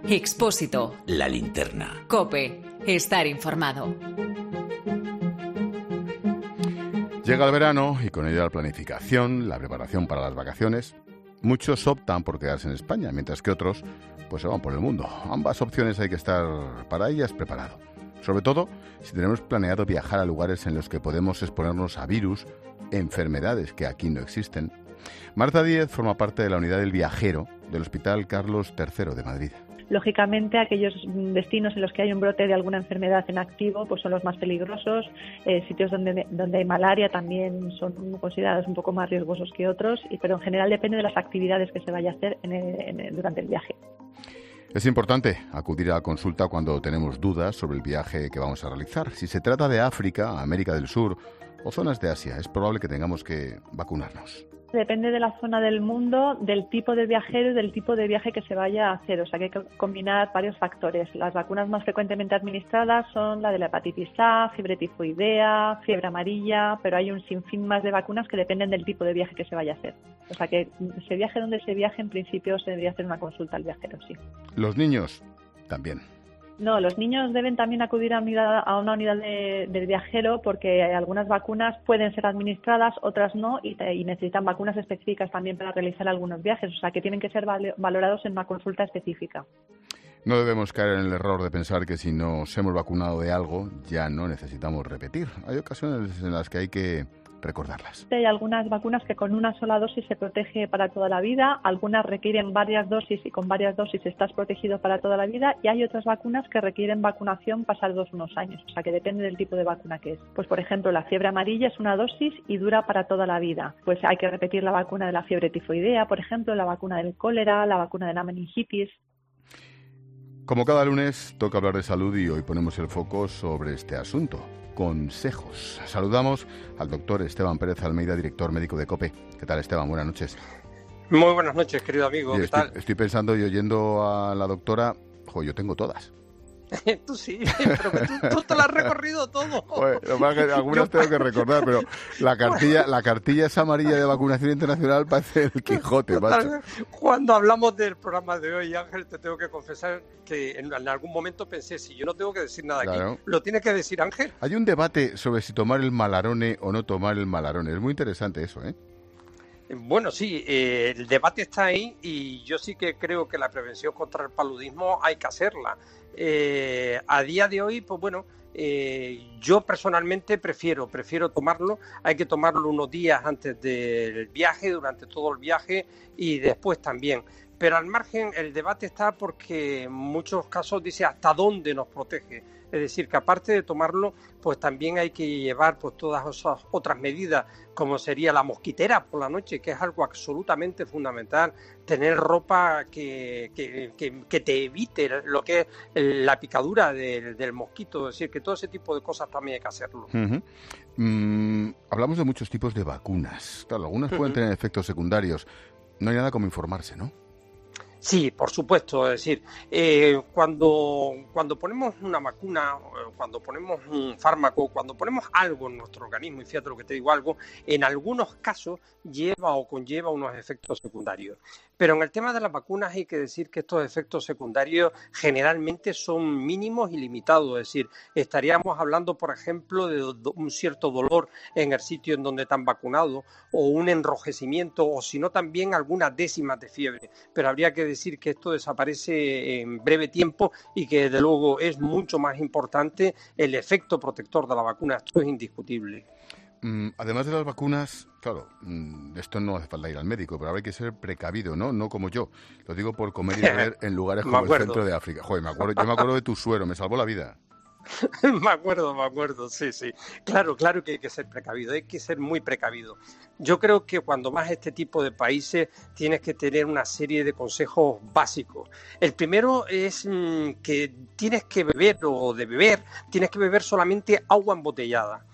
Expósito. La linterna. COPE. Estar informado. Llega el verano y con ello la planificación, la preparación para las vacaciones. Muchos optan por quedarse en España, mientras que otros pues se van por el mundo. Ambas opciones hay que estar para ellas preparado. Sobre todo si tenemos planeado viajar a lugares en los que podemos exponernos a virus, enfermedades que aquí no existen. Marta Díez forma parte de la unidad del viajero del Hospital Carlos III de Madrid. Lógicamente, aquellos destinos en los que hay un brote de alguna enfermedad en activo pues son los más peligrosos. Sitios donde hay malaria también son considerados un poco más riesgosos que otros, pero en general depende de las actividades que se vaya a hacer durante el viaje. Es importante acudir a consulta cuando tenemos dudas sobre el viaje que vamos a realizar. Si se trata de África, América del Sur o zonas de Asia, es probable que tengamos que vacunarnos. Depende de la zona del mundo, del tipo de viajero y del tipo de viaje que se vaya a hacer. O sea que hay que combinar varios factores. Las vacunas más frecuentemente administradas son la de la hepatitis A, fiebre tifoidea, fiebre amarilla, pero hay un sinfín más de vacunas que dependen del tipo de viaje que se vaya a hacer. O sea que se viaje donde se viaje, en principio se debería hacer una consulta al viajero, sí. Los niños también. No, los niños deben también acudir a una unidad del viajero porque algunas vacunas pueden ser administradas, otras no, y necesitan vacunas específicas también para realizar algunos viajes, o sea que tienen que ser valorados en una consulta específica. No debemos caer en el error de pensar que si nos hemos vacunado de algo ya no necesitamos repetir. Hay ocasiones en las que hay que recordarlas. Hay algunas vacunas que con una sola dosis se protege para toda la vida, algunas requieren varias dosis y con varias dosis estás protegido para toda la vida, y hay otras vacunas que requieren vacunación pasados unos años, o sea que depende del tipo de vacuna que es. Pues por ejemplo, la fiebre amarilla es una dosis y dura para toda la vida. Pues hay que repetir la vacuna de la fiebre tifoidea, por ejemplo, la vacuna del cólera, la vacuna de la meningitis. Como cada lunes, toca hablar de salud y hoy ponemos el foco sobre este asunto. Consejos. Saludamos al doctor Esteban Pérez Almeida, director médico de COPE. ¿Qué tal, Esteban? Buenas noches. Muy buenas noches, querido amigo. ¿Qué tal? Estoy pensando y oyendo a la doctora, yo tengo todas. Tú sí, pero tú te lo has recorrido todo. Bueno, algunas tengo que recordar, pero la cartilla esa amarilla de vacunación internacional parece el Quijote, macho. Cuando hablamos del programa de hoy, Ángel, te tengo que confesar que en algún momento pensé, si yo no tengo que decir nada aquí, ¿lo tiene que decir Ángel? Hay un debate sobre si tomar el Malarone o no tomar el Malarone. Es muy interesante eso, ¿eh? Bueno, sí, el debate está ahí y yo sí que creo que la prevención contra el paludismo hay que hacerla. A día de hoy, pues bueno, yo personalmente prefiero tomarlo. Hay que tomarlo unos días antes del viaje, durante todo el viaje y después también. Pero al margen, el debate está porque en muchos casos dice hasta dónde nos protege. Es decir, que aparte de tomarlo, pues también hay que llevar pues todas esas otras medidas, como sería la mosquitera por la noche, que es algo absolutamente fundamental. Tener ropa que te evite lo que es la picadura del mosquito. Es decir, que todo ese tipo de cosas también hay que hacerlo. Hablamos de muchos tipos de vacunas. Claro, algunas pueden tener efectos secundarios. No hay nada como informarse, ¿no? Sí, por supuesto. Es decir, cuando ponemos una vacuna, cuando ponemos un fármaco, cuando ponemos algo en nuestro organismo, y fíjate lo que te digo, algo, en algunos casos lleva o conlleva unos efectos secundarios. Pero en el tema de las vacunas hay que decir que estos efectos secundarios generalmente son mínimos y limitados. Es decir, estaríamos hablando, por ejemplo, de un cierto dolor en el sitio en donde están vacunados, o un enrojecimiento, o si no también algunas décimas de fiebre. Pero habría que decir que esto desaparece en breve tiempo y que desde luego es mucho más importante el efecto protector de la vacuna. Esto es indiscutible. Además de las vacunas, claro, esto no hace falta ir al médico, pero hay que ser precavido, ¿no? No como yo. Lo digo por comer y beber en lugares como el centro de África. Joder, yo me acuerdo de tu suero, me salvó la vida. Me acuerdo, sí. Claro que hay que ser precavido, hay que ser muy precavido. Yo creo que cuando vas a este tipo de países tienes que tener una serie de consejos básicos. El primero es que tienes que beber tienes que beber solamente agua embotellada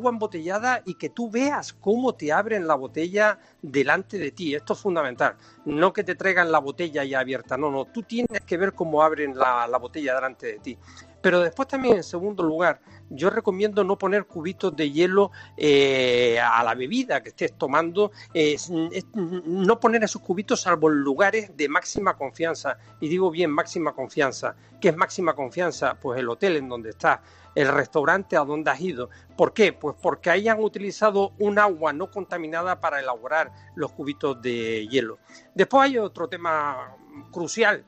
y que tú veas cómo te abren la botella delante de ti. Esto es fundamental. No que te traigan la botella ya abierta, no. Tú tienes que ver cómo abren la botella delante de ti. Pero después también, en segundo lugar, yo recomiendo no poner cubitos de hielo a la bebida que estés tomando, no poner esos cubitos salvo en lugares de máxima confianza. Y digo bien máxima confianza. ¿Qué es máxima confianza? Pues el hotel en donde estás, el restaurante a donde has ido. ¿Por qué? Pues porque ahí han utilizado un agua no contaminada para elaborar los cubitos de hielo. Después hay otro tema crucial.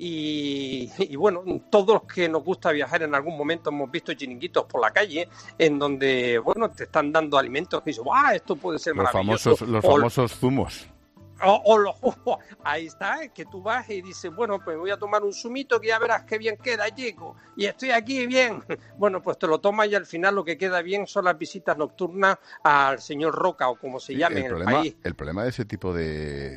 Y bueno, todos los que nos gusta viajar en algún momento hemos visto chiringuitos por la calle en donde, bueno, te están dando alimentos que dices, ¡guau! Esto puede ser maravilloso. Los famosos zumos. O los jugos. Ahí está, que tú vas y dices, bueno, pues voy a tomar un zumito que ya verás qué bien queda, chico. Y estoy aquí bien. Bueno, pues te lo tomas y al final lo que queda bien son las visitas nocturnas al señor Roca o como se llame en el país. El problema de ese tipo de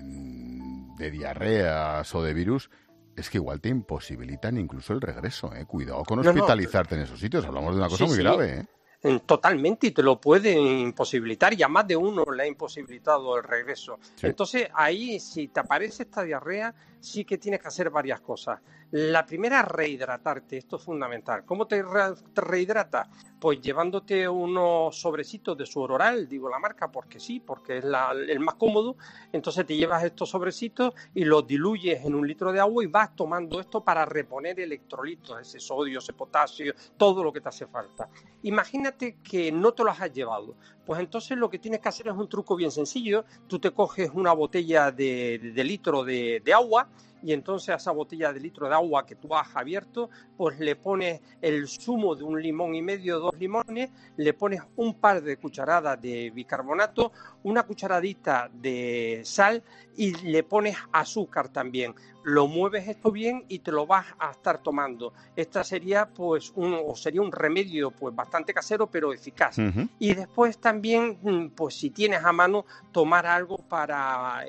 diarreas o de virus es que igual te imposibilitan incluso el regreso, ¿eh? Cuidado con hospitalizarte en esos sitios. Hablamos de una cosa muy grave, ¿eh? Totalmente, y te lo puede imposibilitar, y a más de uno le ha imposibilitado el regreso. Sí. Entonces, ahí, si te aparece esta diarrea, sí que tienes que hacer varias cosas. La primera, rehidratarte, esto es fundamental. ¿Cómo te rehidratas? Pues llevándote unos sobrecitos de suor oral, digo la marca porque sí, porque es el más cómodo. Entonces te llevas estos sobrecitos y los diluyes en 1 litro de agua y vas tomando esto para reponer electrolitos, ese sodio, ese potasio, todo lo que te hace falta. Imagínate que no te los has llevado. Pues entonces lo que tienes que hacer es un truco bien sencillo. Tú te coges una botella de litro de agua y entonces a esa botella de litro de agua que tú has abierto, pues le pones el zumo de 1,5 limón, 2 limones, le pones un par de cucharadas de bicarbonato, una cucharadita de sal y le pones azúcar también. Lo mueves esto bien y te lo vas a estar tomando. Esta sería pues un remedio pues bastante casero pero eficaz. Uh-huh. Y después también pues si tienes a mano tomar algo para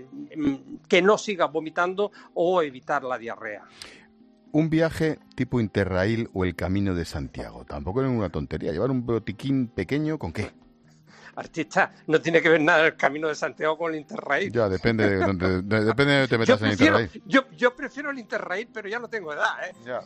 que no sigas vomitando o evitar la diarrea. Un viaje tipo Interrail o el Camino de Santiago. Tampoco es una tontería. Llevar un botiquín pequeño, ¿con qué? Artista, no tiene que ver nada el Camino de Santiago con el Interrail. Ya, depende de dónde te metas en Interrail. Yo prefiero el Interrail, pero ya no tengo edad, ¿eh? Ya.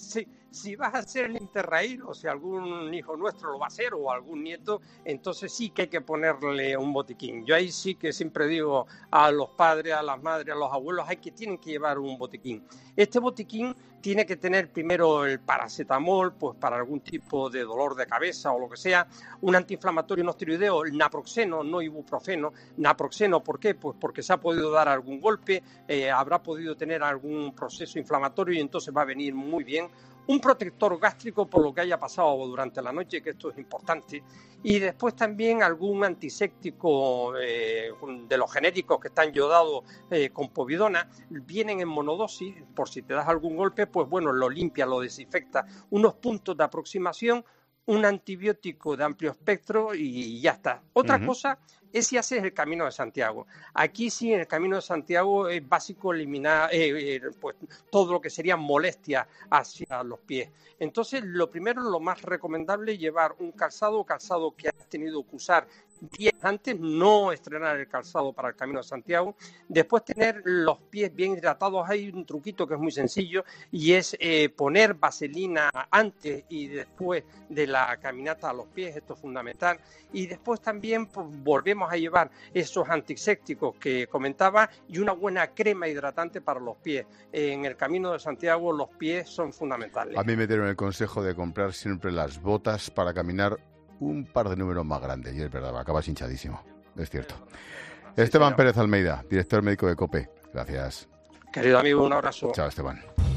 Si vas a hacer el Interrail, o si algún hijo nuestro lo va a hacer, o algún nieto, entonces sí que hay que ponerle un botiquín. Yo ahí sí que siempre digo a los padres, a las madres, a los abuelos, tienen que llevar un botiquín. Este botiquín tiene que tener primero el paracetamol, pues para algún tipo de dolor de cabeza o lo que sea, un antiinflamatorio no esteroideo, el naproxeno, no ibuprofeno. Naproxeno, ¿por qué? Pues porque se ha podido dar algún golpe, habrá podido tener algún proceso inflamatorio y entonces va a venir muy bien. Un protector gástrico por lo que haya pasado durante la noche, que esto es importante, y después también algún antiséptico de los genéricos que están yodados con povidona, vienen en monodosis, por si te das algún golpe, pues bueno, lo limpia, lo desinfecta, unos puntos de aproximación, un antibiótico de amplio espectro y ya está. Otra cosa es si haces el Camino de Santiago. Aquí sí, en el Camino de Santiago es básico eliminar pues, todo lo que sería molestia hacia los pies. Entonces, lo primero, lo más recomendable es llevar un calzado que has tenido que usar días antes, no estrenar el calzado para el Camino de Santiago. Después tener los pies bien hidratados. Hay un truquito que es muy sencillo y es poner vaselina antes y después de la caminata a los pies. Esto es fundamental. Y después también pues, volvemos a llevar esos antisépticos que comentaba y una buena crema hidratante para los pies. En el Camino de Santiago los pies son fundamentales. A mí me dieron el consejo de comprar siempre las botas para caminar un par de números más grandes, y es verdad, acabas hinchadísimo, es cierto. Sí, Esteban Pérez Almeida, director médico de COPE. Gracias. Querido amigo, un abrazo. Chao, Esteban.